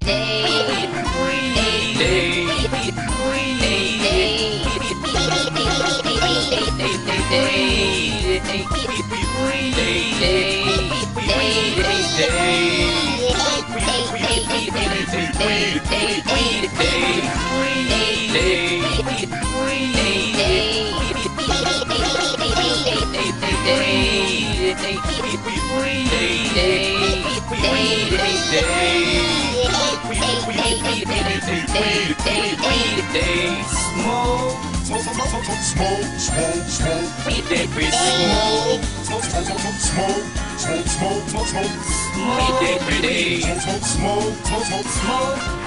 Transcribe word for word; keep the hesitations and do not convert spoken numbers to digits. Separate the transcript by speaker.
Speaker 1: Smoke, smoke, smoke, smoke, smoke, smoke. Eat that pretty smoke. Smoke, smoke, smoke, smoke, smoke, smoke, smoke, smoke. Eat that pretty smoke, smoke, smoke, smoke, smoke.